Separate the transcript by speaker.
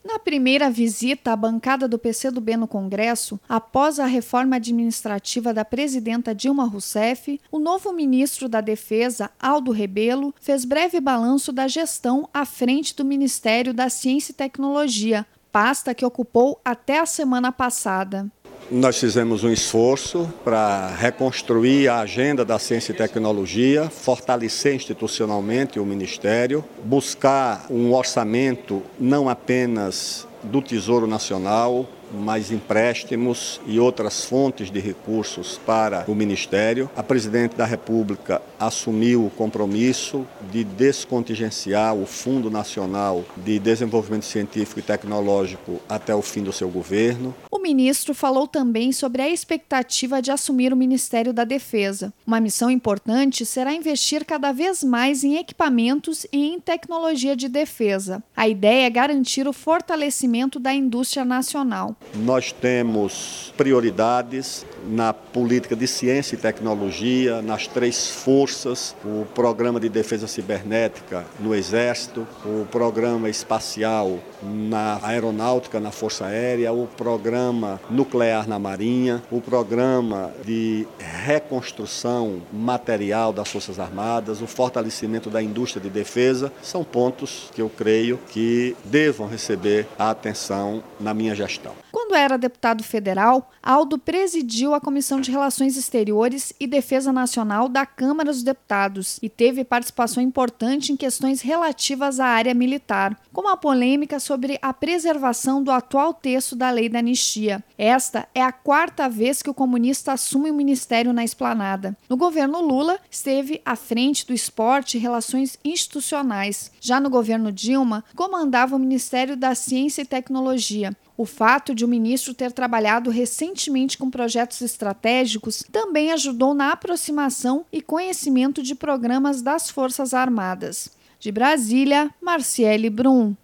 Speaker 1: Na primeira visita à bancada do PCdoB no Congresso, após a reforma administrativa da presidenta Dilma Rousseff, o novo ministro da Defesa, Aldo Rebelo, fez breve balanço da gestão à frente do Ministério da Ciência e Tecnologia, pasta que ocupou até a semana passada.
Speaker 2: Nós fizemos um esforço para reconstruir a agenda da ciência e tecnologia, fortalecer institucionalmente o Ministério, buscar um orçamento não apenas do Tesouro Nacional, mais empréstimos e outras fontes de recursos para o Ministério. A Presidente da República assumiu o compromisso de descontingenciar o Fundo Nacional de Desenvolvimento Científico e Tecnológico até o fim do seu governo.
Speaker 1: O ministro falou também sobre a expectativa de assumir o Ministério da Defesa. Uma missão importante será investir cada vez mais em equipamentos e em tecnologia de defesa. A ideia é garantir o fortalecimento da indústria nacional.
Speaker 2: Nós temos prioridades na política de ciência e tecnologia, nas 3 forças, o programa de defesa cibernética no Exército, o programa espacial na aeronáutica, na Força Aérea, o programa nuclear na Marinha, o programa de reconstrução material das Forças Armadas, o fortalecimento da indústria de defesa, são pontos que eu creio que devam receber a atenção na minha gestão.
Speaker 1: Quando era deputado federal, Aldo presidiu a Comissão de Relações Exteriores e Defesa Nacional da Câmara dos Deputados e teve participação importante em questões relativas à área militar, como a polêmica sobre a preservação do atual texto da Lei da Anistia. Esta é a 4ª vez que o comunista assume o ministério na Esplanada. No governo Lula, esteve à frente do Esporte e Relações Institucionais. Já no governo Dilma, comandava o Ministério da Ciência e Tecnologia. O fato de o ministro ter trabalhado recentemente com projetos estratégicos também ajudou na aproximação e conhecimento de programas das Forças Armadas. De Brasília, Marciele Brum.